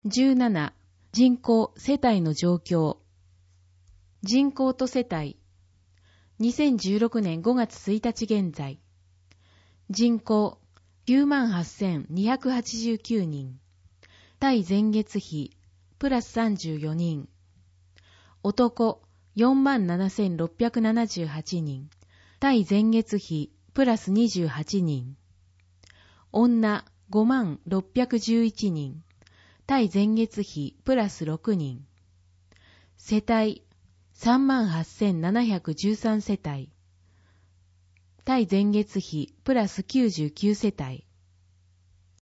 17、人口・世帯の状況。人口と世帯。2016年5月1日現在。人口 98,289 人。対前月比プラス34人。男 47,678 人。対前月比プラス28人。女 50,611 人。対前月比プラス6人。世帯 38,713 世帯。対前月比プラス99世帯。